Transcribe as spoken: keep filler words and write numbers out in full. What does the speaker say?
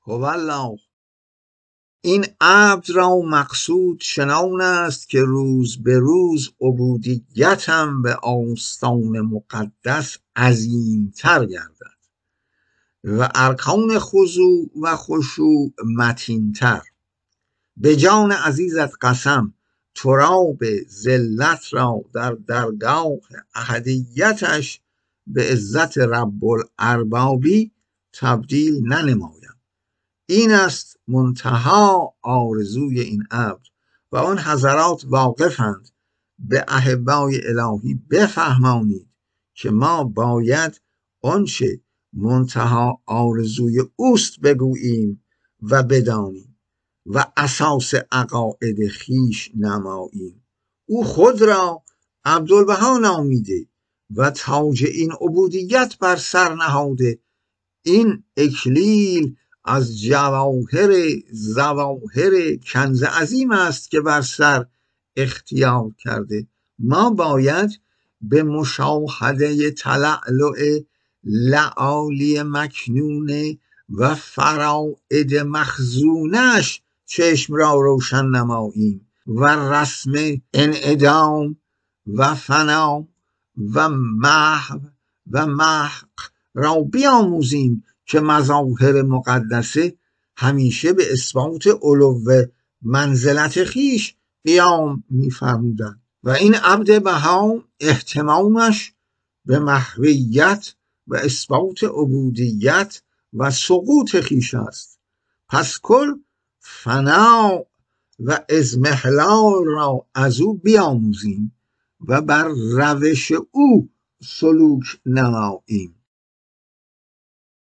هوالله. این عبد را مقصود شنان است که روز به روز عبودیتم به آستان مقدس عظیمتر گردد و ارکان خضوع و خشوع متینتر. به جان عزیزت قسم تراب ذلت را در درگاه احدیتش به عزت رب الاربابی تبدیل ننمایم. این است منتها آرزوی این عبد و آن حضرات واقفند. به احبای الهی بفهمانید که ما باید آنچه منتها آرزوی اوست بگوییم و بدانیم و اساس عقاید خیش نماییم. او خود را عبدالبها نامیده و تاج این عبودیت بر سر نهاده. این اکلیل از جواهر ظواهر کنز عظیم است که بر سر اختیار کرده. ما باید به مشاهده تلألؤ لعالی مکنونه و فرائد مخزونش چشم را روشن نماییم و رسم انعدام و فنا و محو و محق را بیاموزیم که مظاهر مقدسه همیشه به اثبات علو منزلت خیش قیام می‌فرمودند و این عبد بها اهتمامش به محویت و اثبات عبودیت و سقوط خیش است. پس کل فنا و اضمحلال را از او بیاموزیم و بر روش او سلوک نماییم.